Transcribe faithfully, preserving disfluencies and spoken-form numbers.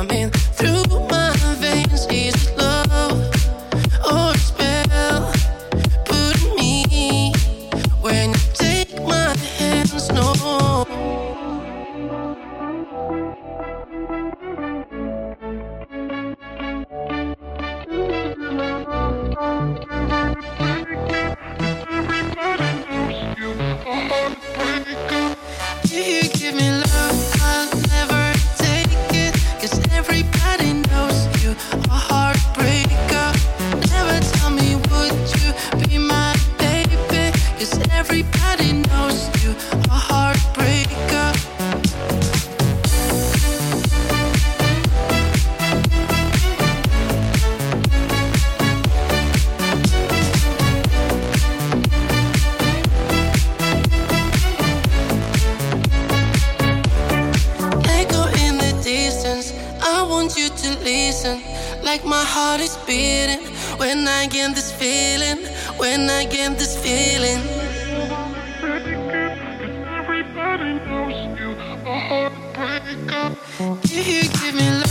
coming through my veins. Is it love or a spell? Put me when you take my hands, no. If you give me love, I'll never take it. 'Cause everybody knows you a heartbreaker. Never tell me, would you be my baby? 'Cause everybody knows you a heartbreaker. Echo in the distance, I want you to listen. Like my heart is beating when I get this feeling. When I get this feeling. Everybody knows you a heartbreaker. If you give me love,